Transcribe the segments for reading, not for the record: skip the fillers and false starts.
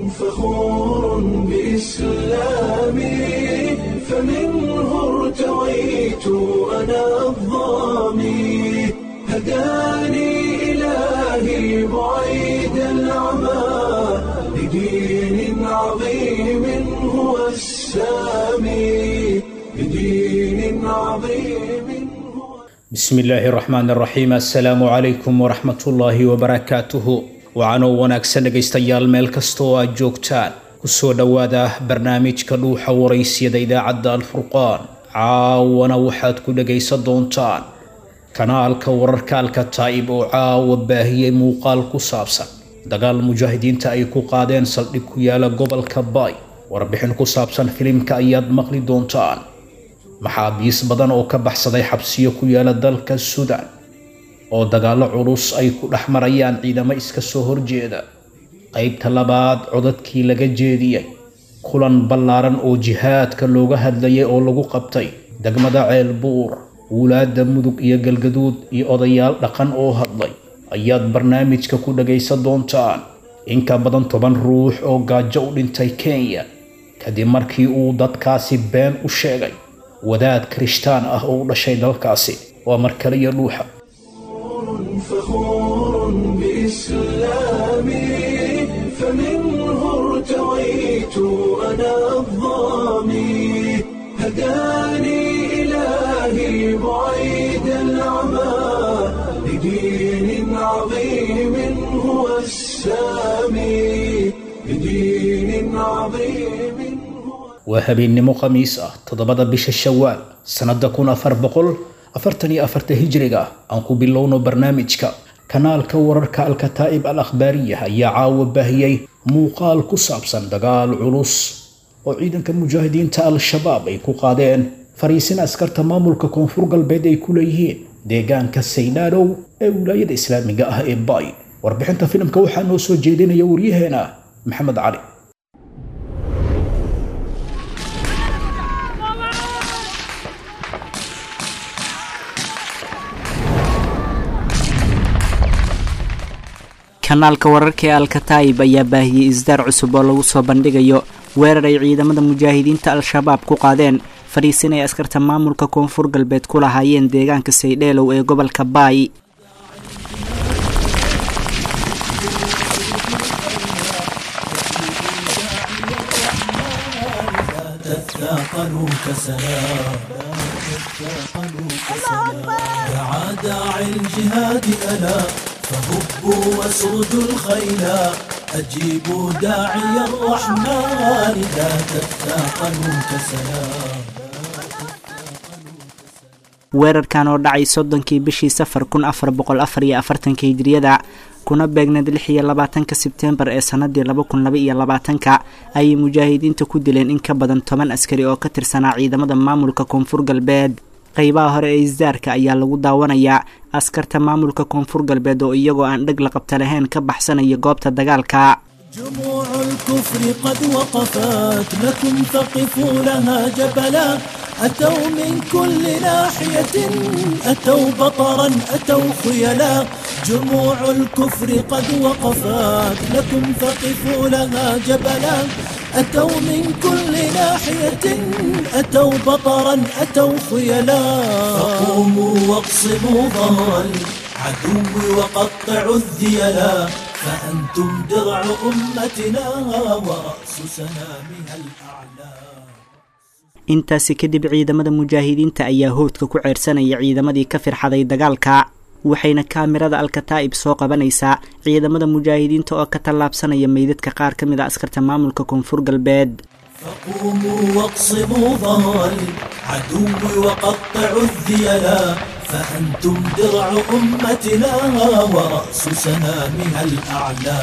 فخور بإسلامي فمنه ارتويت أنا الضامي هداني إلهي بعيد العمى لدين عظيم هو السامي لدين عظيم بسم الله الرحمن الرحيم السلام عليكم ورحمة الله وبركاته وعنو wanaagsan dhageystayaal meel kasto aad joogtaan kusoo dhawaada barnaamijka dhuuxa waraysyada idaacadda Al-Furqaan caawana waxaad ku dhageysan doontaan kanaalka wararka Al-Kataib oo caawa baahiyay muuqaal ku saabsan dagaal mujaahidiinta ay ku qaadeen saldhig ku yaala gobolka Bay warbixin ku saabsan filimka ayaad maqli doontaan maxaabiis badan oo ka baxsaday xabsiyo ku yaala dalka Suudaan oo dagaalo culus ay ku dhaxmarayaan ciidamo iska soo horjeeda qaybta labaad codadkii laga jeediyay kulan ballaaran oo jihaadka looga hadlayay oo lagu qabtay degmada Ceelbuur wulaada Mudug iyo Galgaduud iyo odayaal dhaqan oo hadlay ayaad barnaamijka ku dhageysan doontaan in ka badan 10 ruux oo gaajo u dhintay Kenya kadib markii uu dadkaasi been u sheegay wadaad Kirishtaan ah oo u dhashay dalkaasi waa markale iyo dhuuxa فخور بإسلامي فمنه ارتويت أنا الضامي هداني إلهي بعيد العمى لدين عظيم هو السامي لدين عظيم وهبينimo khamiis ah 7 bisha Shawaal sanada 1444 hijriga aan ku bilowno barnaamijka kanaalka wararka Al-Kataib al-Akhbaariya ayaa caawa baahiyay muuqaal ku saabsan dagaal culus oo ciidanka mujaahidiinta Al-Shabaab ay ku qaadeen fariisin askarta maamulka koonfur galbeed ay ku leeyihiin deegaanka Saynaalow ee wilaayada Islaamiga ah ee Bay warbixinta filimka waxaa noo soo jeedinaya wariyaheena Maxamed Cali kanaalka wararka ee Al-Kataib ayaa baahiyay isdaar cusub oo lagu soo bandhigayo weerar ay ciidamada mujaahidiinta Al-Shabaab ku qaadeen fariisin ay askarta maamulka koonfur galbeed ku lahaayeen deegaanka Saynaalow ee gobolka Bay فهبوا واسردوا الخيلا أجيبوا داعي الرحمن لا تثاقلوا كسلام weerarkan oo dhacay 30kii bishii Safar 1444 hijriyada kuna beegneed 26 Sebtembar ee sanadii 2022 ay mujaahidiinta ku dileen in ka badan 10 askari oo ka tirsanaa ciidamada maamulka koonfur galbeed qaybaha hore ee isdaarka ayaa lagu daawanayaa askarta maamulka koonfur galbeed oo iyagoo aan dhag la qabta lahayn ka baxsanaya goobta dagaalka جموع الكفر قد وقفت لكم فقفوا لها جبلا أتوا من كل ناحية أتوا بطرا أتوا خيلا جموع الكفر قد وقفت لكم فقفوا لها جبلا أتوا من كل ناحية أتوا بطرا أتوا خيلا فقوموا واقصموا ظهر العدو وقطعوا الذيلا فأنتم درع أمتنا ورأس سنامها الأعلى intaasi kadib ciidamada mujaahidiinta ayaa hoodka ku ceersanaya ciidamadii ka firxaday dagaalka waxayna kaamirada Al-Kataib soo qabanaysaa ciidamada mujaahidiinta oo ka tallaabsanaya meydadka qaar ka mid ah askarta maamulka koonfur galbeed فقوموا واقصموا ظهر العدو وقطعوا الذيلا فأنتم درع أمتنا ورأس سنامها الأعلى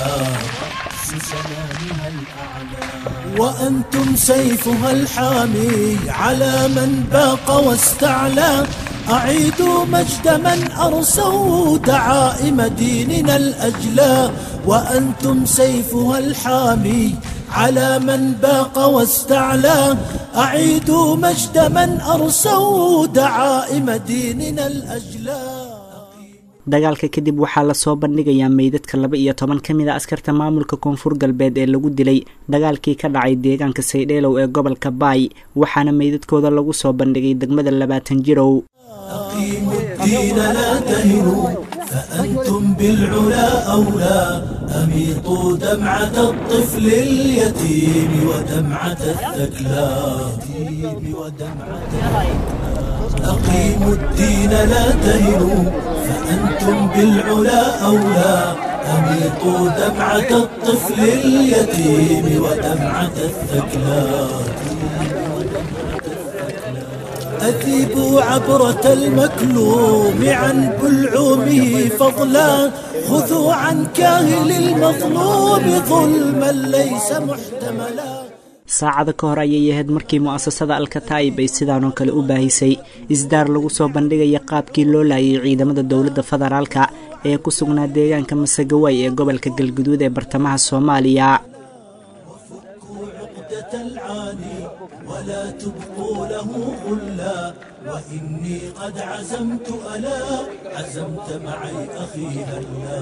وأنتم سيفها الحامي على من باق واستعلى أعيدوا مجد من أرسوا دعائم ديننا الأجلى وأنتم سيفها الحامي على من باق واستعلى أعيدوا مجد من أرسوا دعائم ديننا الأجلى dagaalka kadib waxaa lasoo bandhigayaa meydadka 12 ka mid a askarta maamulka koonfur galbeed ee lagu dilay dagaalkii ka dhacay deegaanka Saydheelow ee gobolka Baay waxaana meydadkooda lagu soo bandhigay degmada 20 jirow. أقيموا الدين لا تهنوا فأنتم بالعلا أولى أميطوا دمعة الطفل اليتيم ودمعة الثكلى أقيموا الدين لا تهنوا فأنتم بالعلا أولى أميطوا دمعة الطفل اليتيم ودمعة الثكلى أذيبوا عبرة المكلوم عن بلعومه فضلا خذوا عن كاهل المظلوم ظلما ليس محتملا. saacada ka hor ayay ahayd markii mu'asasada Al-Kataib ay sidaan oo kale u baahisay isdaar lagu soo bandhigay qaabkii loo laayay ciidamada dawladda federaalka ee ku sugnaa deegaanka Masagaway ee gobolka Galgaduud ee bartamaha Soomaaliya. ولا تبقوا له غلا وإني قد عزمت ألا عزمت معي أخي هلا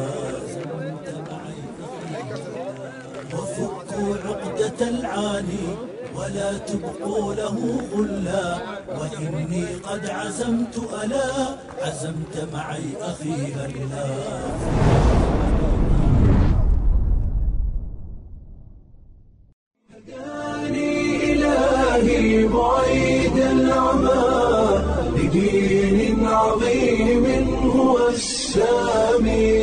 وفكوا عقدة العاني ولا تبقوا له غلا وإني قد عزمت ألا عزمت معي أخي هلا. إلهي بعيد العمى لدين عظيم هو السامي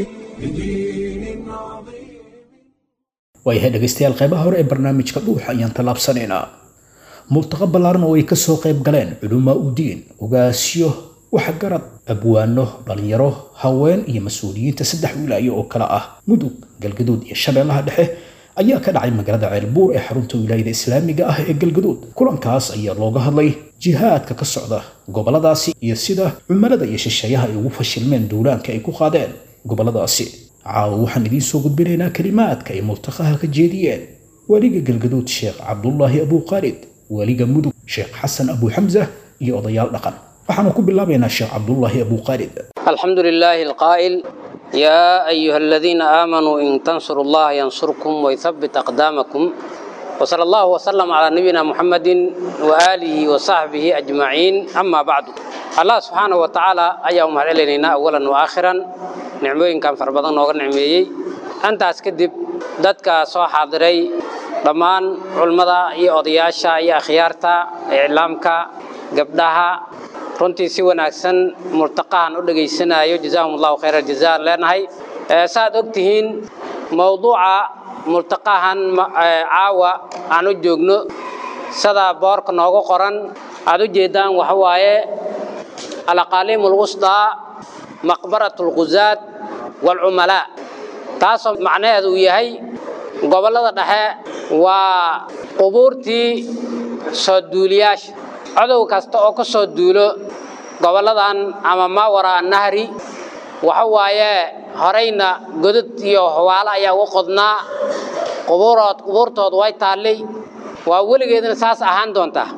لدين عظيم. waayahay dhegaystayaal qaybaha hore ee barnaamijka dhuuxa ayaan tallaabsanaynaa. multaqa ballaaran oo ay ka soo qayb galeen culumaa u diin ogaasyo waxgarad abwaano dhalinyaro haween iyo mas-uuliyiinta 3 wilaayo oo kala ah Mudug Galgaduud iyo Shabeellaha Dhexe ayaa ka dhacay magaalada Ceelbuur ee xarunta wilaayada islaamiga ah ee Galgaduud. kulankaas ayaa looga hadlay jihaadka ka socda goboladaasi iyo sida cumarada iyo shisheeyaha ay ugu fashilmeen duulaanka ay ku qaadeen goboladaasi. caawa waxaan idiin soo gudbinaynaa kalimaadka ay multaqaha ka jeediyeen waliga Galgaduud Sheekh Cabdullaahi Abu Khalid, waliga Mudug Sheekh Xasan Abu Hamza iyo odayaal dhaqan. waxaan ku bilaabaynaa Sheekh Cabdullaahi Abu Khalid. alxamdulillaahi alqaa'il يا أيها الذين آمنوا إن تنصروا الله ينصركم ويثبت أقدامكم وصلى الله وسلم على نبينا محمد وآله وصحبه أجمعين. أما بعد الله سبحانه وتعالى أيهم علينا أولا وآخرا نعمين كان فربضان وغير نعمي أنت أسكدب دادك سو حاضري ضمان علماء أضياشا أخيارتا إعلامك قبلها runtii si wanaagsan murtaqahan u dhageysanayo jazakumullahu khayral jazaa leenahay. saad ogtihiin mawduuca murtaqahan caawa aan u joogno sida boorka noogu qoran aad u jeedaan waxa waaye al-aqaalimul wustaa maqbaratul ghuzaat wal umala, taasoo macnaheedu yahay gobolada dhexe waa qubuurtii soo duuliyaasha. cadow kasta oo ka soo duulo goboladan ama maawara nahri waxa waaye horeyna godad iyo hawaalo ayaa u qodnaa qubuurtood way taallay waa weligeedna saas ahaan doontaa.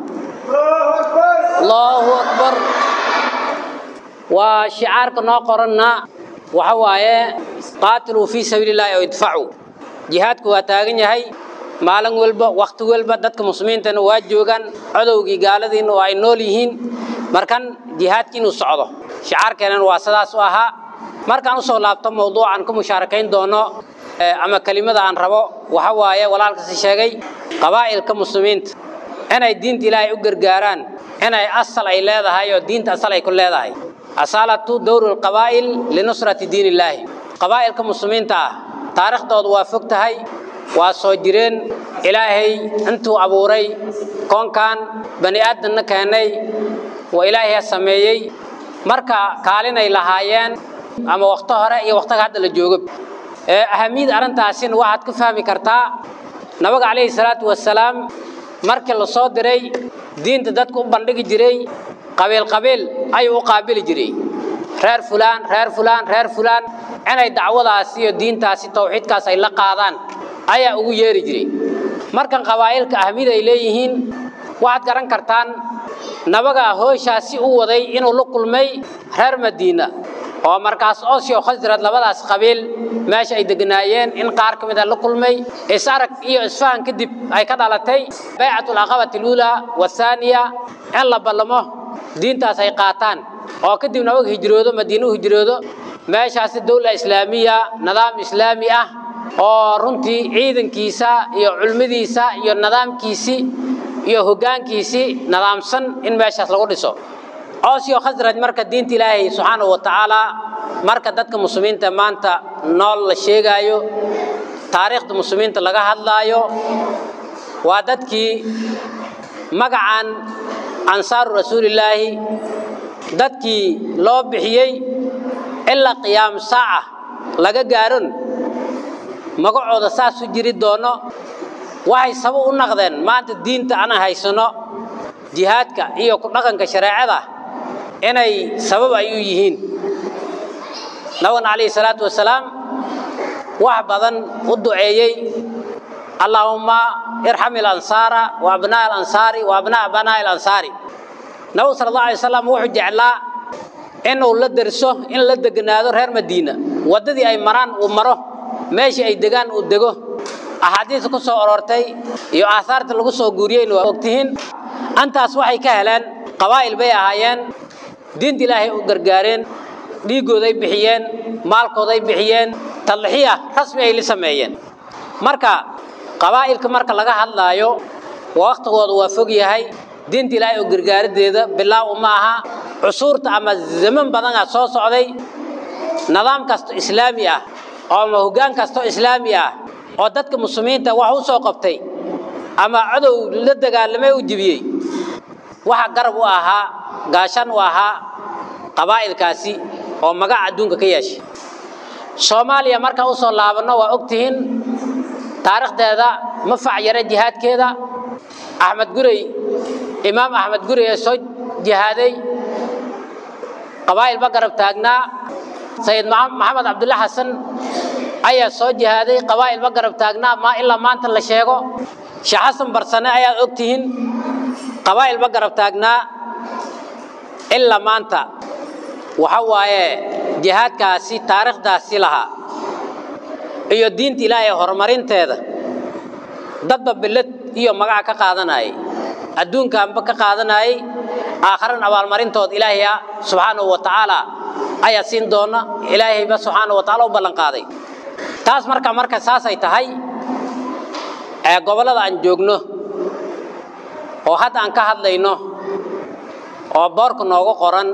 Allahu akbar waa shicaarka noo qoranna waxa waaye qaatilu fi sabilillahi aw idfa'u. jihaadku waa taagan yahay maalin walba waqti walba dadka muslimiintana waa joogan cadowgii gaaladiina oo ay nool yihiin markan jihaadkiinu socdo. shicaarkeenan waa sidaas u ahaa. markaan u soo laabto mawduucan ku mushaarakayn doono ama kelimada aan rabo waxa waaye walaalkaasi sheegay qabaa'ilka muslimiinta inay diinta Ilaahay u gargaaraan inay asal ay leedahay oo diinta asal ay ku leedahay. asalatu dawrul qabaa'il linusrati diinillaahi. qabaa'ilka muslimiinta taariikhdoodu waa fog tahay waa soo jireen. ilaahay intuu abuuray koonkan bani aadamna keenay waa ilaahay sameeyay marka kaalinay lahaayeen ama waqti hore iyo waqtiga hadda la joogo. ahamiyada arintaasina waxaad ku fahmi kartaa nabiga calayhi salaatu wasalaam markii la soo diray diinta dadku u bandhigi jiray qabiil ayuu u qaabili jiray. reer fulaan inay dacwadaasi iyo diintaasi tawxiidkaas ay la qaadaan ayaa ugu yeeri jiray. markan qabaa'ilka ahmid ay leeyihiin waxaad garan kartaan nabaga hooyshaasi u waday inuu la kulmay reer Madiina oo markaas Oosyo Khasraj labadaas qabiil meesha ay degnaayeen in qaar kamid ah la kulmay isarag iyo isfaan kadib ay ka dhalatay bay'atul aqabati al-ula wa thaniya in la balamo diintaas ay qaataan oo kadibna uu hijroodo Madiina u hijroodo meeshaas dawlad islaamiya nidaam islaami ah oo runtii ciidankiisa iyo culmadiisa iyo nidaamkiisa iyo hoggaankiisa nidaamsan in meeshaas lagu dhiso Oosyo Khasraj marka diinta Ilaahay subhanahu wa ta'ala marka dadka muslimiinta maanta nool la sheegayo taariikhda muslimiinta laga hadlaayo waa dadkii magacan ansaar rasuulillaahi dadkii loo bixiyay ila qiyaam saaca laga gaaron magacooda saas u jiri doono waxay sabab u noqdeen maanta diinta ana haysano jihaadka iyo ku dhaqanka shariicada inay sabab ay u yihiin nabiga alayhi salaatu wasalaam wax badan u duceeyay Allahumma irhamil ansara wa abnaa al ansari wa abnaa banaa al ansari nabiga sallallahu alayhi wasallam wuxuu jeclaa inuu la darso in la degnaado reer Madiina wadadii ay maraan uu maro meeshii ay degaan uu dego ahadiis ku soo orortay iyo aasaarta lagu soo guuriyay waa ogtihiin antaas waxay ka heleen qabaa'il bay ahaayeen diinta Ilaahay u gargaareen dhiigooday bixiyeen maalkooday bixiyeen talxiya rasmi ay sameeyeen marka qabaa'ilka marka laga hadlaayo waqtigoodu waa fog yahay diinta Ilaahay u gargaarideeda bilaa uma aha cusurta ama zaman badan soo socday nidaam kasto islaami ah oo hoggaan kasto islaami ah oo dadka muslimiinta wax u soo qabtay ama cadow la dagaalamay u jibiyay waxa garab u ahaa gaashan u ahaa qabaa'ilkaasi oo magac adduunka ka yeeshay Soomaaliya marka uu soo laabano waa ogtihiin taariikhdeeda ma facyara jihaadkeeda Ahmed Gurey Imaam Ahmed Gurey soo jihaaday qabaa'il ba garab taagnaa Sayyid Maxamed Abdullah Hassan ayaa soo jihaaday qabaa'il ba garab taagnaa ma ilaa maanta la sheego Sheekh Xasan Barsane ayaa ogtihiin qabaa'il ba garab taagnaa ilaa maanta waxa waaye jihaadkaasi taariikhdaasi laha iyo diinta Ilaahay horumarinteeda dadba bilad iyo magac ka qaadanay adduunkaanba ka qaadanay aakhiran abaalmarintood Ilaahay subhanahu wa ta'ala ayaa siin doona Ilaahay ba subhanahu wa ta'ala u ballan qaaday taas marka saasay tahay ee gobolada aan joogno oo hadda aan ka hadlayno oo boorka noogu qoran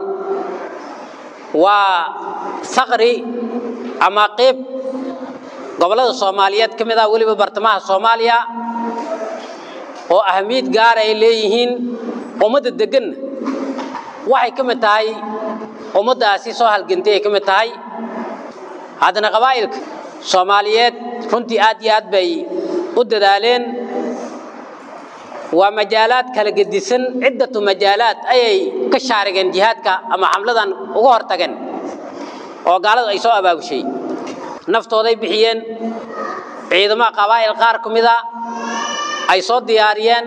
waa saqri ama qayb gobolada Soomaaliyeed kamid ah waliba bartamaha Soomaaliya oo ahmiyad gaar ah ay leeyihiin ummadda degan waxay kamid tahay ummadaasi soo halgantay kamid tahay hadana qabaa'ilka Soomaaliyeed runtii aad iyo aad bay u dadaaleen waa majaalaad kala gedisan ciidatu majaalaad ayay ka shaarigeen jihaadka ama xamladan ugu hortageen oo gaaladu ay soo abaabushay naftooday bixiyeen ciidamada qabaa'il qaar kamida ay soo diyaariyeen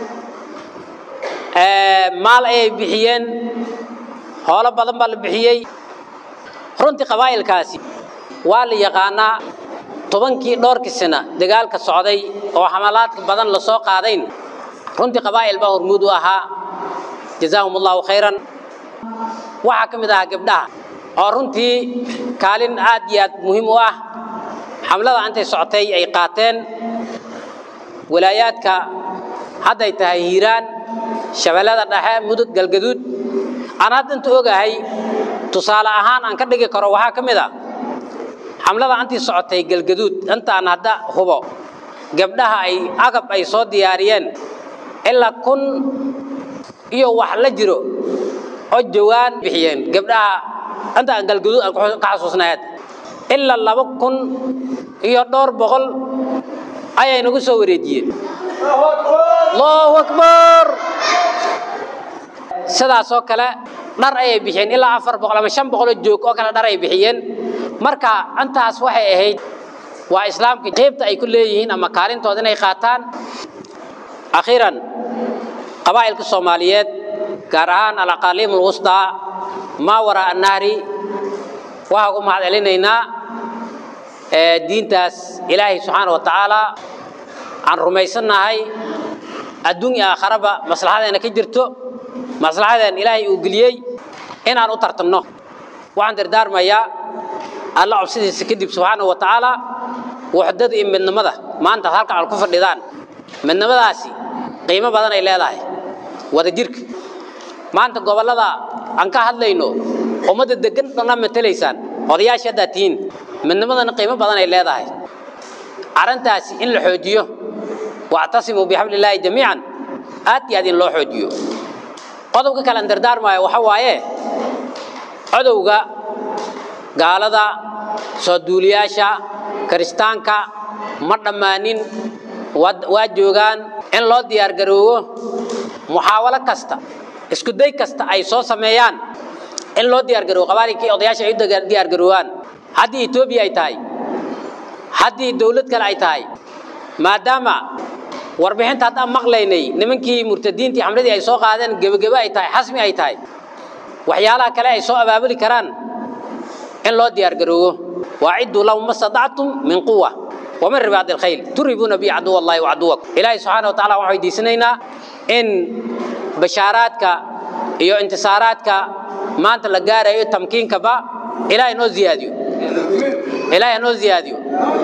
maal ay bixiyeen hawlo badan baa la bixiyay runtii qabaa'ilkaasi waa la yaqaanaa tobankii dhowrkii sano dagaalka socday oo xamalaadka badan la soo qaadayn runtii qabaa'il baa hormuud u ahaa jazaahumullahu khayran waxa kamid ah gabdhaha oo runtii kaalin aad iyo aad muhiim u ah xamlada intay socotay ay qaateen walaayaadka hadday tahay Hiiraan Shabeellada Dhexe Mudug Galgaduud ana inta ogahay tusaale ahaan aan ka dhigi karo waxa kamid ah xamlada intii socotay Galgaduud inta aan hadda hubo gabdhaha ay agab ay soo diyaariyeen ila kun iyo wax la jiro oo jawaan bixiyeen gabdhaha anta aan Galgaduud aan ka xasuusnayd ila 2,000 iyo dhowr boqol ayay nagu soo wareejiyeen Allahu akbar sidaas oo kale dhar ay bixiyeen ilaa 400 ama 500 joog oo kale dhar ay bixiyeen marka antaas waxay ahayd waa islaamka jeebta ay ku leeyihiin ama kaalintooda inay qaataan akhiran qabaa'ilka Soomaaliyeed gaar ahaan al-aqaliim al-wustaa ma wara an-nahri waxaan ku mahadcelinaynaa diintaas ilaahay subxaanahu wa tacaala aan rumaysanahay adduun iyo aakhiraba maslaxadeena ka jirto maslaxadeen ilaahay uu geliyay inaan u tartamno waxaan dardaarmayaa alla cabsidiisa kadib subxaanahu wa tacaala waxdada iyo midnimada maanta halka aan ku fadhidaan midnimadaasi qiimo badan ay leedahay wada jirka maanta gobolada aan ka hadlayno ummadda degan dhanna matalaysaan odayaasha daatiin midnimadana qiimo badan ay leedahay arintaasi in la xoojiyo wa'tasimu bihablillahi jamii'an aad in loo xoojiyo qodobka kale aan dardaarmayo waxa waaye cadowga gaalada soo duuliyaasha kristaanka ma dhamaanin waa joogaan in loo diyaar garoobo muhaawalo kasta isku day kasta ay soo sameeyaan in loo diyaar garoobo qabaarkii odayaasha ay diyaar garoowaan haddii Itoobiya ay tahay haddii dawlad kale ay tahay maadaama warbixinta hadda maqlaynay nimankii murtadiintii xamladii ay soo qaadeen gabagaba ay tahay xasmi ay tahay waxyaalaha kale ay soo abaabuli karaan in loo diyaar garoobo waacidu lahum masada'tum min quwwa wa min ribaadil khayl turibuna bi adu wallahi wa aduwakum ilaahi subhanahu wa ta'ala waxay diisanaynaa in bashaaraadka iyo intisaaraadka maanta la gaarayo tamkiinka ba ilaahi noo ziyaadiyo ilaahi noo ziyaadiyo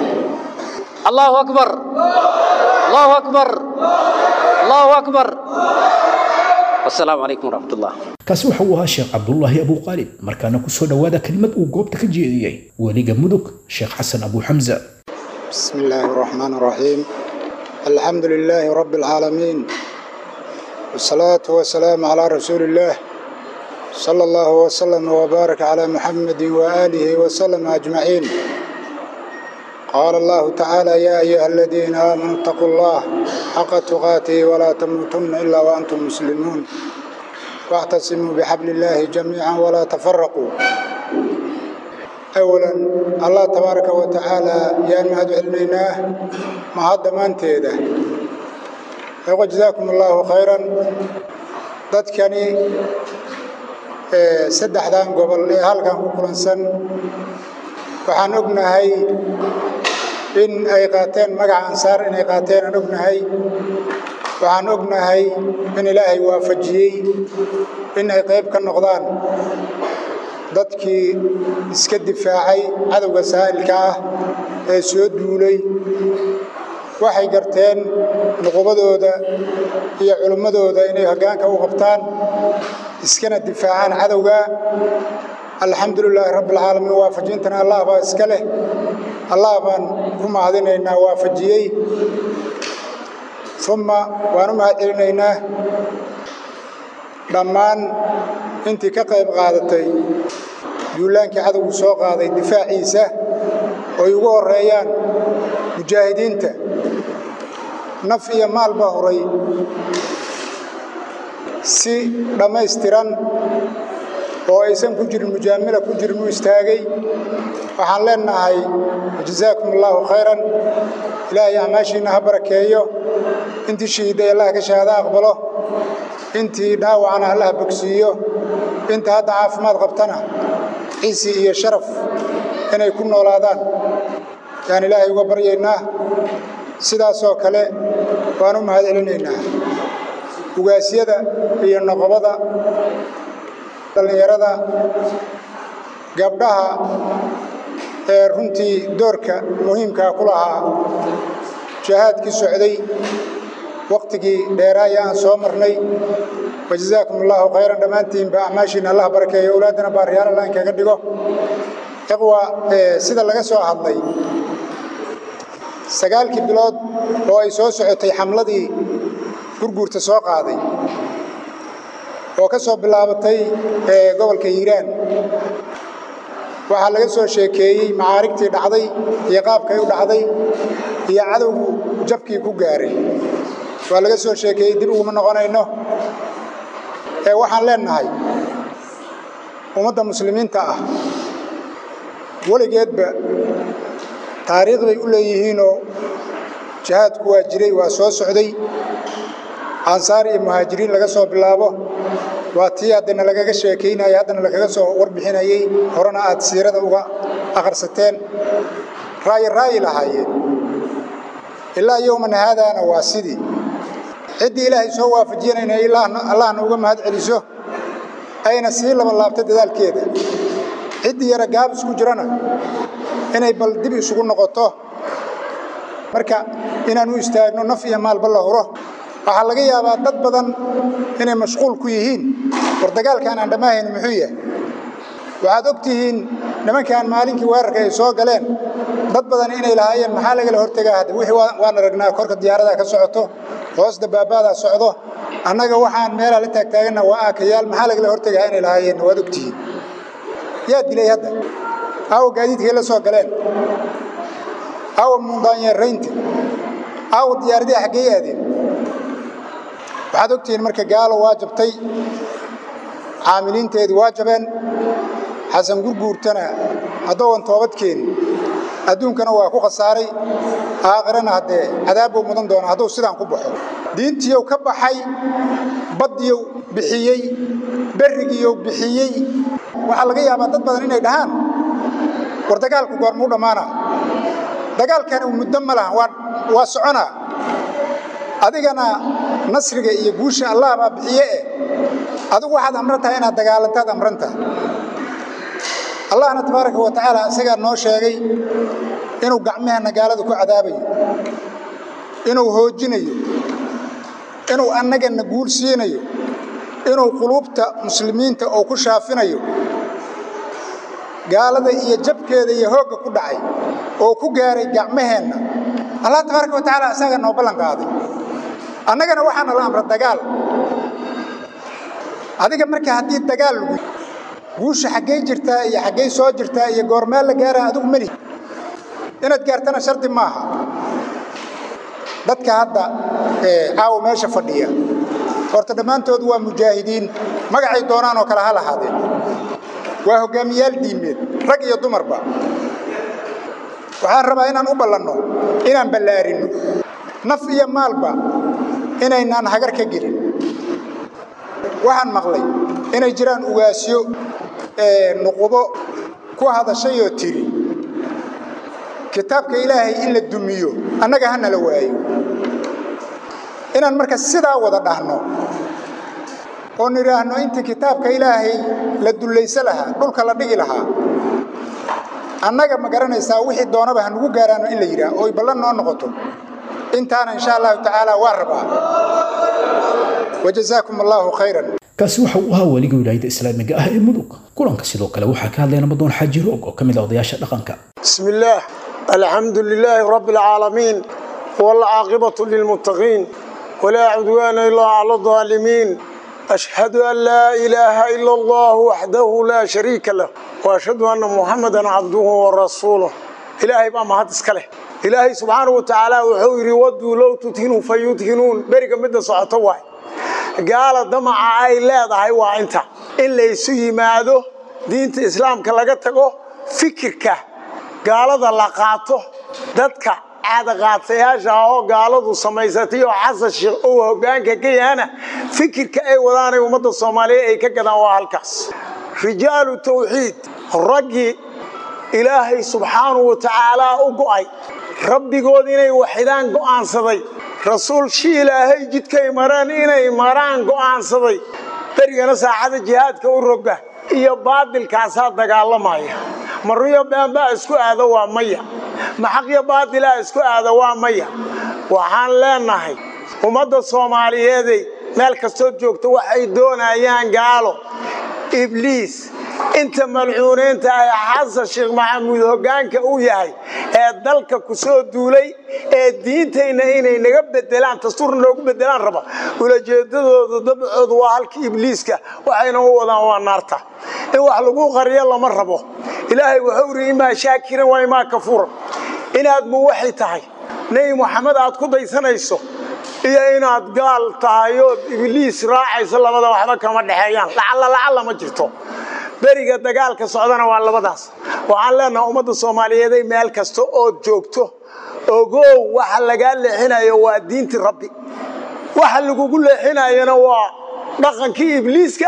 Allahu akbar Allahu akbar Allahu akbar Assalaamu alaykum warahmatullah kaasi waxa uu ahaa Sheekh Cabdullaahi Abu Qalib markaana ku soo dhawaada kelimad uu goobta ka jeediyay waliga mudug Sheekh Xasan Abu Hamza Bismillahir Rahmanir Rahim Alhamdulillahi Rabbil Alamin والصلاة والسلام على رسول الله صلى الله وسلم وبارك على محمد وآله وسلم أجمعين قال الله تعالى يا أيها الذين آمنوا اتقوا الله حق تقاته ولا تموتن إلا وأنتم مسلمون واعتصموا بحبل الله جميعا ولا تفرقوا أولا الله تبارك وتعالى يا مهد علميناه مهد من تيده وجزاكم الله خيرا dadkani saddexdan gobol ee halkan ku kulansan waxaan ognahay in ay qaateen magaca ansaar in ay qaateen aan ognahay waxaan ognahay in ilaahay waafajiyay in ay qayb ka noqdaan dadkii iska difaacay cadawga saa'ilka ah ee soo duulay waxay garteen nuqubadooda iyo culimadooda inay hoggaanka u qabtaan iskana difaacaan cadawga alxamdulillaahi rabbil caalamiin waafajintana allah baa iska leh allah baan ku mahadinaynaa waafajiyey uma waan u mahadcelinaynaa dhammaan intii ka qayb qaadatay duulaankii cadowgu soo qaaday difaaciisa oo ay ugu horeeyaan mujaahidiinta naf iyo maal baa horay si dhammaystiran oo aysan ku jirin mujaamila ku jirin u istaagay waxaan leenahay jazaakum allahu khayran ilaahay amaashiina ha barakeeyo intii shahiiday allah ka shahaada aqbalo intii dhaawacana allah bogsiiyo inta hadda caafimaad qabtana ciisi iyo sharaf inay ku noolaadaan yaan ilaahay uga baryaynaa sidaasoo kale waan u mahadcelinaynaa ugaasyada iyo noqobada dhallinyarada gabdhaha ee runtii doorka muhiimkaa ku lahaa jihaadkii socday waqtigii dheeraaya aan soo marnay wajazaakum allahu khayran dhammaantiinba acmaashiina allah barakeeyo awlaadana baariyaal allah inkaga dhigo ikhwa sida laga soo hadlay 9 bilood oo ay soo socotay xamladii gurguurta soo qaaday oo ka soo bilaabatay gobolka Hiiraan waxa laga soo sheekeeyay macaarigtii dhacday iyo qaabkay u dhacday iyo cadawgu jabkii ku gaaray waa laga soo sheekeeyay dib ugu noqonayno waxaan leenahay ummadda muslimiinta ah waligeedba taariikh bay u leeyihiin oo jihaadku waa jiray waa soo socday ansaar iyo muhaajiriin laga soo bilaabo waa tii haddana lagaga sheekaynayay haddana lagaga soo warbixinayay horena aad siirada uga akhrisateen raayi lahaayeen ilaa yowman haadaana waa sidii ciddii ilaahay soo waafajinayna allahna uga mahad celiso ayna sii laba laabta dadaalkeeda ciddii yara gaab isku jirana inay bal dib isugu noqoto marka inaan u istaagno naf iyo maalba la huro waxaa laga yaabaa dad badan inay mashquul ku yihiin war dagaalkan aan dhamaahayn muxuu yahay waxaad ogtihiin nimankan maalinkii weerarka ay soo galeen dad badan inay lahaayeen maxaa lagala hortagaa hadda wixii waan aragnaa korka diyaaradaha ka socoto hoos dabaabaada socdo annaga waxaan meelaha la taagtaagana waa aakayaal maxaa lagala hortagaa inay lahaayeen waad ogtihiin yaa dilay hadda aawo gaadiidkay la soo galeen aawo mundaanyeeraynta aawo diyaaradii xaggey aadeen waxaad ogtihiin marka gaalo waa jabtay caamiliinteedii waa jabeen xasan gurguurtana haddoowan toobadkeeni adduunkana waa ku khasaaray aakhirana haddee cadaab buu mudan doonaa hadduu sidaan ku baxo diintiiyow ka baxay baddiyow bixiyey berrigiiyow bixiyey waxaa laga yaabaa dad badan inay dhahaan war dagaalku goormuu dhammaanaa dagaalkani muddo ma laha waa soconaa adigana nasriga iyo guusha allah baa bixiye adigu waxaad amran tahay inaad dagaalantaad amran tahay allahna tabaaraka wa tacaala isagaa noo sheegay inuu gacmahana gaalada ku cadaabayo inuu hoojinayo inuu annagana guul siinayo inuu quluubta muslimiinta oo ku shaafinayo gaalada iyo jabkeeda iyo hoogga ku dhacay oo ku gaaray gacmaheenna allah tabaaraka wa tacaala isagaa noo ballan qaaday annagana waxaana la amra dagaal adiga marka haddii dagaal lagu guusha xaggey jirtaa iyo xaggey soo jirtaa iyo goormeel la gaaraa adigu mali inaad gaartana shardi maaha dadka hadda caawa meesha fadhiya horta dhammaantood waa mujaahidiin magacay doonaan oo kale ha lahaadeen waa hogaamiyaal diimeed rag iyo dumarba waxaan rabaa inaan u ballanno inaan ballaarinno naf iyo maalba inaynaan hagar ka gelin waxaan maqlay inay jiraan ugaasyo nuqubo ku hadashayoo tiri kitaabka ilaahay in la dumiyo annaga hana la waayo inaan marka sidaa wada dhahno oo nidhaahno intii kitaabka ilaahay la dullaysa lahaa dhulka la dhigi lahaa annaga ma garanaysaa wixii doonaba hanugu gaaraano in la yidhaah ooy ballan noo noqoto intaana insha allahu tacaala waa rabaa wajazaakum allahu khayran kaasi waxa uu ahaa weliga wilaayada islaamiga ah ee mudug kulanka sidoo kale waxaa ka hadlay namadoon xaaji roog oo ka mid ah odayaasha dhaqanka bismillaah alxamdulilaahi rabbil caalamiin wal caaqibatu lilmuttaqiin walaa cudwaana illaa cala adaalimiin ashhadu an laa ilaaha ila allah waxdahu laa shariika lah wa ashhadu anna muxamadan cabduhu wa rasuuluh ilaahay baa mahad iska leh ilaahay subxaanahu wa tacaala wuxuu yidhi wadduu low tudhinuu fayudhinuun beriga midda socoto waay gaala damaca ay leedahay waa inta in laysu yimaado diinta islaamka laga tago fikirka gaalada la qaato dadka caadaqaatayaasha oo gaaladu samaysatay oo xasan sheekh oo hoggaanka ka yahana fikirka ay wadaanay ummadda soomaaliyeed ay ka gadaan waa halkaas rijaalu tawxiid raggii ilaahay subxaanahu wa tacaala u go'ay rabbigood inay waxidaan go'aansaday rasuul shii ilaahay jidkay maraan inay maraan go'aansaday berigana saacada jihaadka u roga iyo baadilkaasaa dagaalamaya maruyo beenbaa isku aada waa maya maxaqyo baadilaa isku aada waa maya waxaan leenahay ummadda soomaaliyeeday meel kastoo joogta waxay doonayaan gaalo ibliis inta malcuuneynta ay xasan sheekh maxamuud hoggaanka u yahay ee dalka ku soo duulay ee diintayna inay naga bedelaan dastuurna noogu bedelaan raba ulajeedadooda dabcoodu waa halkii ibliiska waxayna u wadaan waa naarta in wax lagu qariyo lama rabo ilaahay wuxuu yidhi imaa shaakiran waa imaa kafuuran inaad muwaxid tahay nebi moxamed aad ku daysanayso iyo inaad gaal tahay oo ibliis raacayso labada waxba kama dhexeeyaan lacalla ma jirto beriga dagaalka socdana waa labadaas waxaan leenahay ummadda soomaaliyeed ay meel kasta oo joogto ogow waxa laga leexinayo waa diinta rabbi waxa lagu leexinayana dhaqankii ibliiska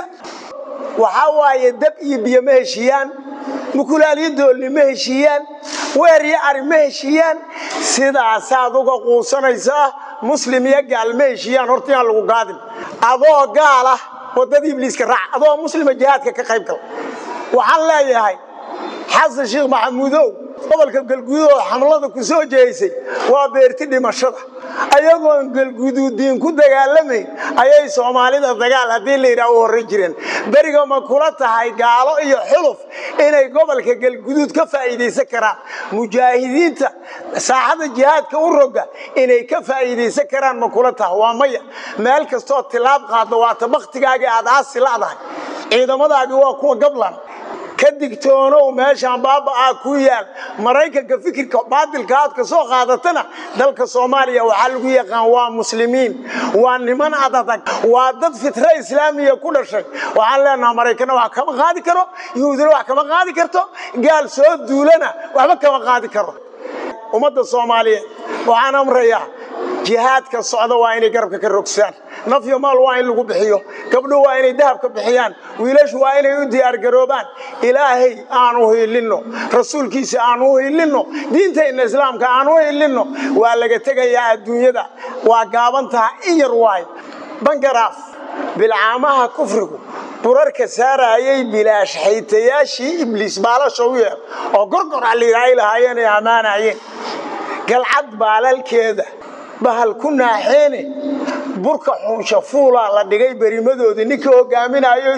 waxa waaye dab iyo biyo ma heshiiyaan mukulaaliyo doolli ma heshiiyaan weer iyo ari ma heshiiyaan sidaasaad uga quusanaysaa muslim iyo gaal ma heshiiyaan horta aan lagu gaadin adoo gaal ah wadada ibliiska raac adoo muslima jihaadka ka qayb gal waxaan leeyahay xasan sheekh maxamuudow gobolka galguduud xamlada ku soo jeesay waa beerti dhimashada ayagoo galguduudiin ku dagaalamay ayay Soomaalida dagaal hadii la yiraahdo hore jireen bariga ma kula tahay gaalo iyo xuluf inay gobolka galguduud ka faa'iideysan karaan mujaahidiinta saaxada jihaadka u roga inay ka faa'iideysan karaan ma kula tahay waa maya meel kasto tilaab qaado waa tabaqtigaaga aad aasilaadahay ciidamadaadu waa kuwa gablan kadigtoono meeshan baaba ku yaal Mareykanka fikirka baadilka aad ka soo qaadatana dalka Soomaaliya waxa lagu yaqaan waa muslimiin waa niman adag waa dad fitra islaamiga ku dhashay waxaan leenahay Mareykanka wax kama qaadi karo yuhuudna wax kama qaadi karto gaal soo duulana waxba kama qaadi karo ummadda Soomaaliyeed waxaan amrayaa jihaadka socda waa inay garabka ka rogsaan nafyo maal waa in lagu bixiyo gabdho waa inay dahabka bixiyaan wiilashu waa inay u diyaar garoobaan ilaahay aan u heelino rasuulkiisa aan u heelino diinteena islaamka aan u heelino waa laga tagayaa adduunyada waa gaabantaa in yar waay bangaraaf bilcaamaha kufrigu burarka saarayay bilaash xaytayaashii ibliis baalasho u yeer oo gorgor aliiray lahaayeen ay amaanayeen galcad baalalkeeda bahal ku naaxeene burka xunsha fuula la dhigay barimadoodii ninka hogaaminayo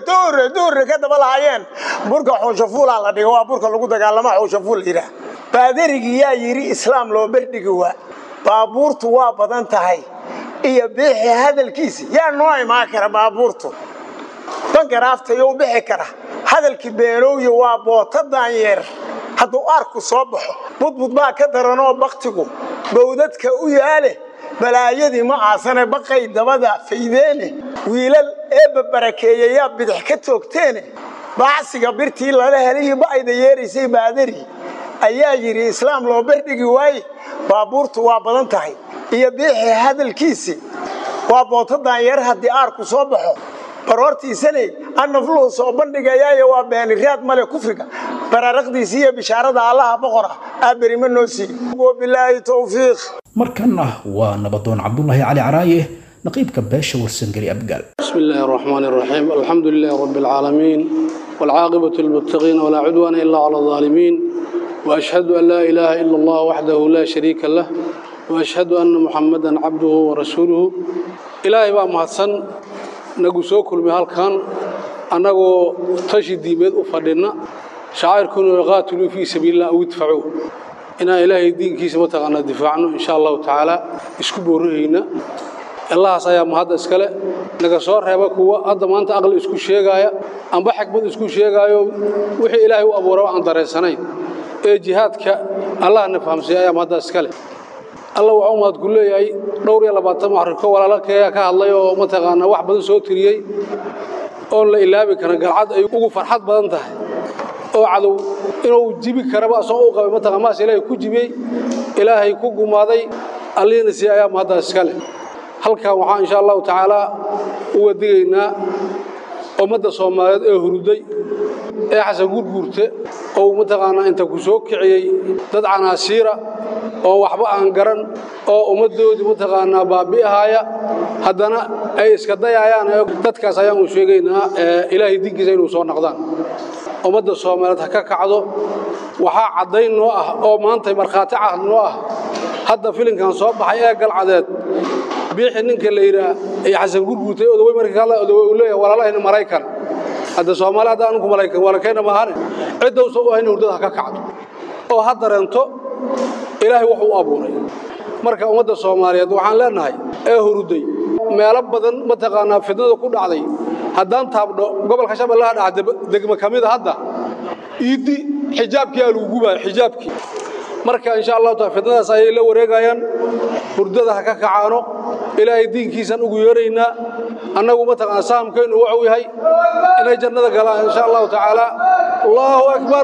toore ka daba lahaayeen burka xunsha fuula la dhigay waa burka lagu dagaalamo xunsha fuul ira baadarigi yaa yiri islaam loo bardhigi waa baabuurtu waa badan tahay iyo bixi hadalkiisa yaa noo imaa kara baabuurtu bangaraafta iyo bixi kara hadalkii beenooyo waa boota daanyeer hadduu arku soo baxo budbud baa ka daranoo baktigu bawdadka u yaale balaayadii ma aasane baqay dabada faydeene wiilal eebba barakeeyaya bidix ka toogteene baacsiga birtii lala helay baayda yeerisay baadari ayaa yiri islaam loo bardhigi waay baabuurtu waa badan tahay iyo bixi hadalkiisi waa bootadan yar hadii arku soo baxo barortiisane annafluhu soo bandhigaya waa been riyaad male kufriga bararaqdiisa iyo bishaarada Allah boqora abarima noosi oo bilaahi tawfiiq markana waa nabadoon Cabdullaahi Cali Caraaye naqiibka beesha warsangari abgaal bismillaahir rahmaanir rahiim alxamdulillaahi rabbil aalamiin wal aaqibatu lil muttaqiin wala udwana illa ala zalimin wa ashhadu an la ilaaha illa Allah wahdahu la shariika lah wa ashhadu anna muhammadan abduhu wa rasuluhu ilaahi baa mahadsan nagu soo kulmay halkan anagoo tashidiimeed u fadhina shaacirkuna qaatilu fi sabiilillah u difaacu ina ilaahay diinkiisa mataqana difaacno insha Allah taala isku boorayna Allah ayaa mahad iskale naga soo reeba kuwa hadda maanta aqal isku sheegaya amba xikmad isku sheegayo wixii ilaahay u abuuray aan dareensanay ee jihaadka Allah na fahamsiyo ayaa mahad iskale الله وعمد كله أي دوري الله باتم حركه ولا لا كيا كهالله يوم تغنى واحد بدن صوت ريي أول إلا بكنا قرعد أي وقف فرحات بدن ته أو عدو إنه جيبي كرباء سوق ما تغمى سيله كوجيبي إلهي كوجو ماضي اللي نسي أيام هذا السكال هل كان وحان إن شاء الله تعالى ودينا ومد الصوماليات هردي حسن قرقرته أو متغنى أنت كسوك عي تدعنا سيرة oo waxba aan garan oo umadoodi mutaqaana baabi'ahaya hadana ay iska dayayaan dadkaas ayaan u sheegaynaa ilaahay diinkiisa inuu soo noqdaan umada Soomaaliyeed ka kacdo waxa cadeyn noo ah oo maanta marxaati ah noo ah hadda filinkan soo baxay ee galcadeed bixi ninka la yiraahdo ay xasan gurguutay oo way markaa la oo leeyahay walaalahayna Mareykan hadda Soomaaliyeed aan ku Mareykan wala keenna ma ahan cid uu soo ahayn urdada ka kacdo oo hadda reento ilaahay wuxuu abuuray marka umada Soomaaliyeed waxaan leenahay ee huruday meelo badan ma taqaana fidnada ku dhacday haddaan taabdo gobolka Shabeellaha dhacday degmo kamid hadda iidi xijaabkii alu gubay xijaabkii marka insha Allah ta fidnadaas ay la wareegayaan hurdada ka kacaano ilaahay diinkiisan ugu yeerayna annagu ma taqaan saamkeenu wuxuu yahay inay jannada galaan insha Allah taala Allahu akbar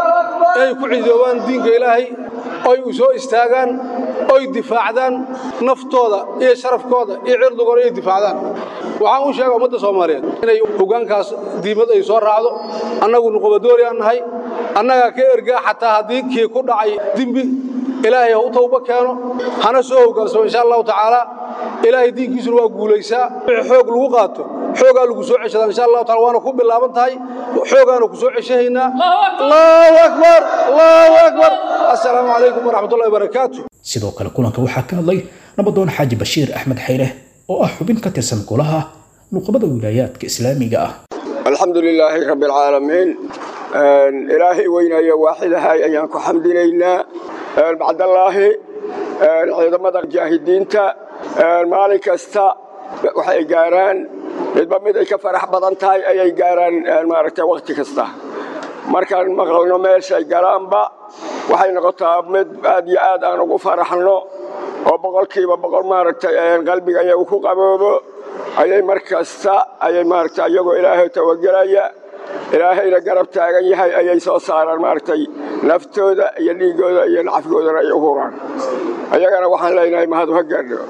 ay ku ciidowaan diinka ilaahay ay u soo istaagaan ay difaacdaan naftooda iyo sharafkooda iyo cirdigooda ay difaacdaan waxaan u sheegay ummadda Soomaaliyeed inay hoggaankaas diimad ay soo raacdo annagu nuqbadoori aan nahay annaga ka ergaa xataa haddii kii ku dhacay dembi ilaahay u tawba keeno hana soo hoggaanso insha Allah taala ilaahay diinkiisu waa guulaysaa xoog lagu qaato xoogaa lagu soo ceshada insha Allah taala waana ku bilaaban tahay xoogaana ku soo ceshaynaa Allahu akbar assalaamu alaykum wa rahmatullahi wa barakatuh sidoo kale kulanka waxaa ka hadlay nabadoon Xaaji Bashiir Axmed Xayre oo ah xubin ka tirsan golaha nuqbada wilaayaadka islaamiga ah alxamdulillaahi rabbil caalamiin ilaahay weynaya waaxidahay ayaan ku xamdinaynaa bacdallaahi ciidamada jaahidiinta maalin kasta waxay gaaraan midba mid ay ka farax badan tahay ayay gaaraan maaragtay waqti kasta markaan maqalno meeshay galaanba waxay noqotaa mid aad iyo aad aan ugu faraxno oo boqolkiiba boqol maaragtay qalbiga ayagu ku qaboobo ayay markasta ayay maaragtay iyagoo ilaahay tawagalaya ilaahayna garab taagan yahay ayay soo saaraan maaragtay naftooda iyo dhiigooda iyo nacafgoodana ay u huraan ayagana waxaan leenahay mahad ha gaadho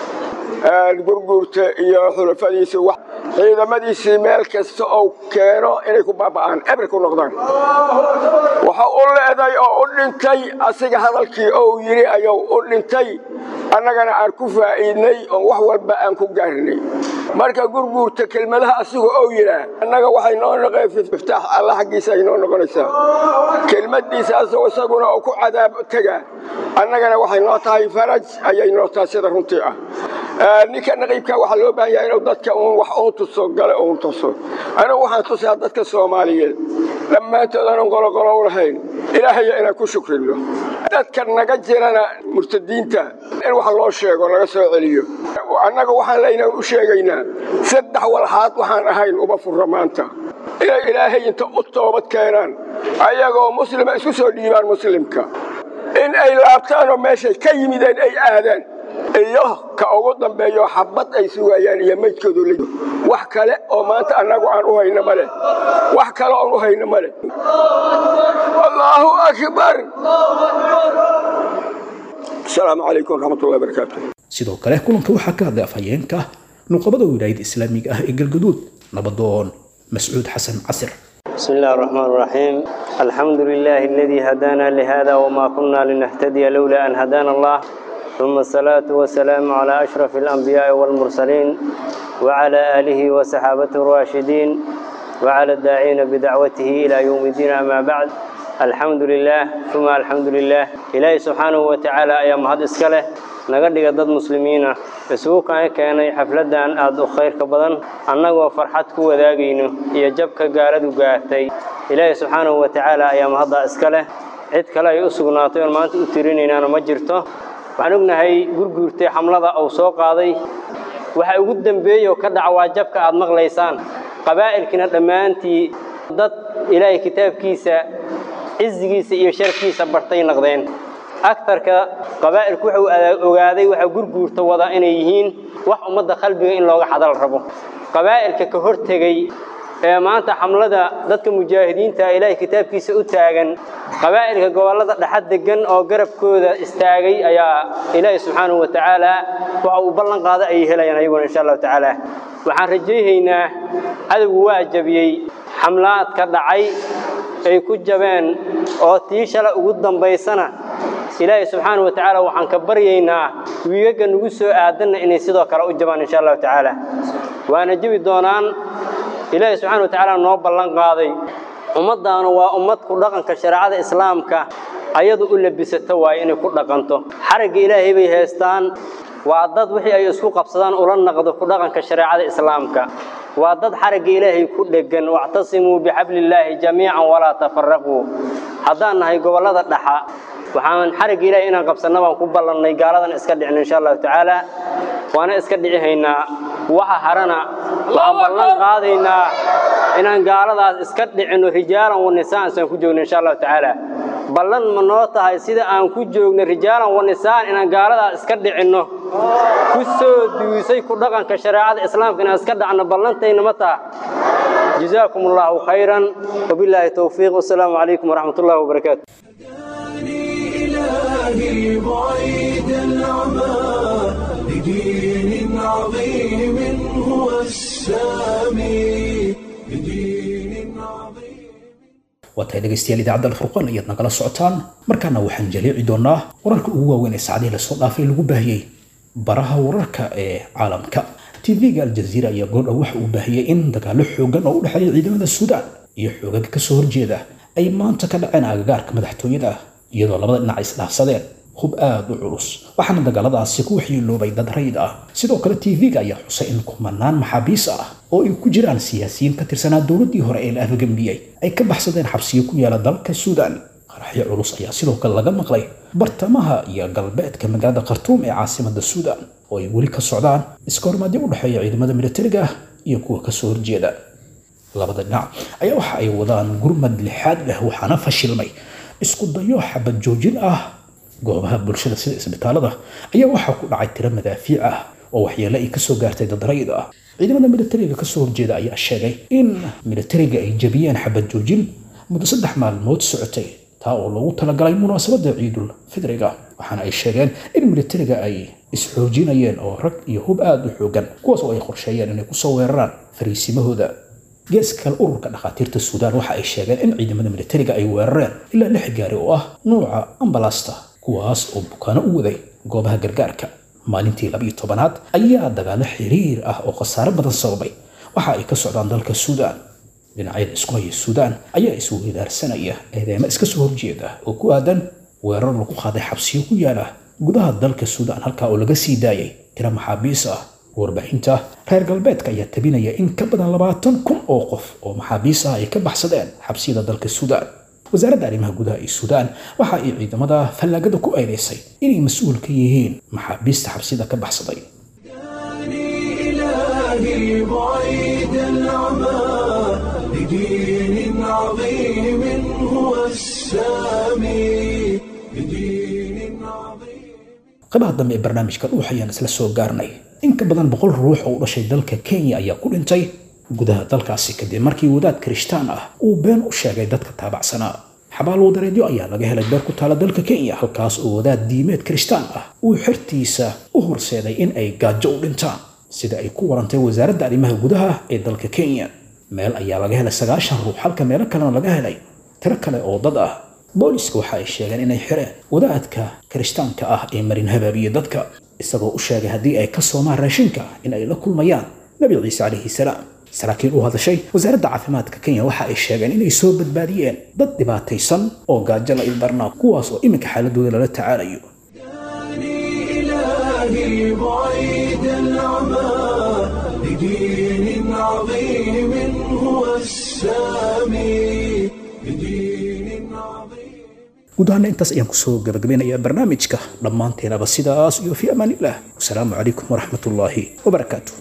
gurguurta iyo xulafadiisa ciidamadiisii meel kasta oo keeno inay ku baaba'aan eber ku noqdaan waxa uu leeday oo u dhintay asiga hadalkii oo yiri ayuu u dhintay annagana aan ku faa'iidnay oo wax walba aan ku gaarnay marka gurguurta kelmadaha asiga oo yira annaga waxay noo noqon iftaax Allah xaqiisa ay noo noqonaysaa kelmadiisa asaguna oo ku cadaab taga annagana waxay noo tahay faraj ayay noo tahay sida runtii ah ninka naqiibka waxa loo baahan yahay inuu dadka wax oo tuso gale oo tuso ana waxaan tusaa dadka Soomaaliyeed dhammaantoodana qolo lahayn ilaahay inaan ku shukrino dadka naga jirana murtadiinta in wax loo sheego laga soo celiyo annaga waxaan leeyahay u sheegaynaa saddex walxaad waxaan ahayn uba furra maanta ilaahay inta u toobad keenaan ayagoo muslima isku soo dhiibaan muslimka in ay laabtaan oo meeshay ka yimideen ay aadaan iyo ka ugu dambeeyo xabad ay sugayaan iyo meydkoodu leeyo wax kale oo maanta annagu aan u hayno male wax kale oo u hayno male Allahu akbar Assalaamu alaykum wa rahmatullahi wa barakatuh sidoo kale kulanka waxaa ka hadlay afhayeenka nuqbada wilaayada islaamiga ah ee galgaduud nabadoon Mas'uud Xasan Casir بسم الله الرحمن الرحيم الحمد لله الذي هدانا لهذا وما كنا لنهتدي لولا أن هدانا الله ثم الصلاة والسلام على أشرف الأنبياء والمرسلين وعلى آله وصحابته الراشدين وعلى الداعين بدعوته إلى يوم الدين أما بعد الحمد لله ثم الحمد لله إلهي سبحانه وتعالى أيام هذا إسكاله نقدر ضد مسلمين سوق كان حفلة أن خير كبدن أنه فرحتك وذاقينه يجبك قارد وقاهتي إلهي سبحانه وتعالى أيام هذا إسكاله عد كلا يؤسق ناطير ما أنت أتريني أنا مجرته وعنقنا هاي قرقرتي حملة أو سوق هذه وحي قدام بي وكدع واجبك أد مغليسان قبائل كنا لما أنت ضد إلهي كتاب كيسة عز كيسة يشارك كيسة برتين نقدين أكثر كقبائل كوحو أغاذي وحي قرقرتي وضعين يهين وحو مدى قلبي إن لوغا حضر الربو قبائل كهرتي maanta xamlada dadka mujaahidiinta ilaahay kitaabkiisa u taagan qabaa'ilka gobolada dhaxad degan oo garabkooda istaagay ayaa ilaahay subxaanahu wa ta'ala waxa uu ballan qaaday ay helayaan ayaguna insha Allah ta'ala waxaan rajaynaynaa adigu waajibiyay xamlaadka dhacay ay ku jabeen oo tiishala ugu dambeysana ilaahay subxaanahu wa ta'ala waxaan ka baryaynaa wiigaga nagu soo aadan inay sidoo kale u jabaan insha Allah ta'ala waana jabi doonaan إلهي سبحانه وتعالى نوب الله قاضي ومدان وأمت كل رقم كشريعة الإسلام أيضا أولى بستوى إن كل رقمته حرق إلهي بهستان وعدد وحي أي أسوق بصدان أولن نقض كل رقم كشريعة الإسلام وعدد حرق إلهي كل جن واعتصموا بحبل الله جميعا ولا تفرقوا حضان هاي قبلة الدحاء وحان حرق إلهي إن قبصنا ونقبل النيقالة نسكدع إن شاء الله تعالى وأنا أسكدع هنا waxa harana waxaan ballan qaadaynaa inaan gaaladaas iska dhicino rijaalan wa nisaan san ku joogno insha Allah ta'ala ballan ma noo tahay sida aan ku joogno rijaalan wa nisaan inaan gaaladaas iska dhicino ku soo duusay ku dhaqanka shariicada islaamka inaan iska dhacno ballantayna ma tahay jazaakumullahu khayran wa billahi tawfiiq wa salaamu alaykum wa rahmatullahi wa barakaatuh إلهي بعيد العمى بدين عظيم هو السامي بدين عظيم. waatay dhegaystayaal idaacadda alfurqaan ayaad nagala socotaan markaana waxaan jaleeci doonaa wararka ugu waaweyn ee saacadihii lasoo dhaafay lagu baahiyey baraha wararka ee caalamka. TV-ga Al-Jazeera ayaa goordhow waxa uu baahiyey in dagaalo xoogan oo u dhexeeya ciidamada Suudaan iyo xoogagga ka soo horjeeda ay maanta ka dhaceen agagaarka madaxtooyada iyadoo labada dhinac isdhaafsadeen hub aad u culus waxaana dagaaladaasi ku waxyeeloobay dad rayid ah. sidoo kale TV-ga ayaa xusay in kumanaan maxaabiis ah oo ay ku jiraan siyaasiyiin ka tirsanaa dowladdii hore ee la afgambiyey ay ka baxsadeen xabsiyo ku yaala dalka Suudaan. qaraxyo culus ayaa sidoo kale laga maqlay bartamaha iyo galbeedka magaalada Khartoum ee caasimadda Suudaan oo ay weli ka socdaan iskoormaadyo u dhexeeya ciidamada militariga iyo kuwa ka soo horjeeda. labada dhinac ayaa waxa ay wadaan gurmad lixaad leh waxaana fashilmay isku dayo xabad joojin ah. goobaha bulshada sida isbitaalada ayaa waxaa ku dhacay tiro madaafiic ah oo waxyeelo ay ka soo gaartay dad rayid ah. ciidamada militariga ka soo horjeeda ayaa sheegay in militariga ay jabiyeen xabad joojin muddo 3 maalmood socotay taa oo loogu talagalay munaasabadda ciidul fidriga waxaana ay sheegeen in militariga ay isxoojinayeen oo rag iyo hub aad u xoogan kuwaas oo ay qorsheeyeen inay ku soo weeraraan fariisimahooda. geeska ururka dhakhaatiirta Suudaan waxa ay sheegeen in ciidamada militariga ay weerareen ilaa 6 gaari oo ah nooca ambalaasta kuwaas oo bukaano u waday goobaha gargaarka. maalintii 12aad ayaa dagaalo xiriir ah oo khasaare badan sababay waxa ay ka socdaan dalka Suudaan. dhinacyada isku haya Suudaan ayaa isu weedaarsanaya eedeymo iska soo horjeeda oo ku aadan weerar lagu qaaday xabsiyo ku yaala gudaha dalka Suudaan halka oo laga sii daayay tiro maxaabiis ah. warbaahinta reer galbeedka ayaa tabinaya in ka badan 20,000 oo qof oo maxaabiis ah ay ka baxsadeen xabsiyada dalka Suudaan. wasaaradda arrimaha gudaha ee Suudaan waxa ay ciidamada fallaagada ku eedeysay inay mas'uul ka yihiin maxaabiista xabsiyada ka baxsaday. إلهي بعيد العمى بدين عظيم هو السامي بدين عظيم. qaybaha dambe ee barnaamijka waxayaan isla soo gaarnay in ka badan 100 ruux oo u dhashay dalka Kenya ayaa ku dhintay gudaha dalkaasi kadib markii wadaad Kirishtaan ah uu been u sheegay dadka taabacsanaa. xabaal wadareedyo ayaa laga helay beer ku taala dalka Kenya halkaas oo wadaad diimeed Kirishtaan ah uu xirtiisa u horseeday in ay gaajo u dhintaan sida ay ku warantay wasaaradda arrimaha gudaha ee dalka Kenya. meel ayaa laga helay 9 ruux halka meel kalena laga helay tiro kale oo dad ah. booliska waxa ay sheegeen inay xireen wadaadka Kirishtaanka ah ee marin habaabiye dadka isagoo u sheegay haddii ay ka soomaan raashinka in ay la kulmayaan Nabi Ciise alayhi salaam. saraakiil u hadashay wasaaradda caafimaadka Kenya waxa ay sheegeen inay soo badbaadiyeen dad dhibaataysan oo gaajo la ildarnaa kuwaas oo iminka xaaladooda lala tacaalayo. إلهي بعيد العمى بدين عظيم هو السامي بدين عظيم. guud ahaan intaas ayaan kusoo gabagabeynayaa barnaamijka dhammaanteenaba sidaas iyo fi amaanillah. wasalaamu calaykum waraxmatullaahi wabarakaatuh.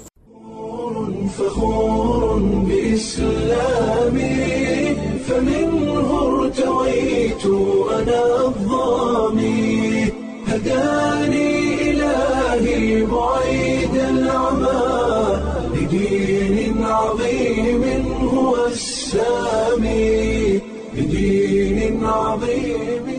فخور بإسلامي فمنه ارتويت أنا الظامي هداني إلهي بعيد العمى بدين عظيم هو السامي بدين عظيم.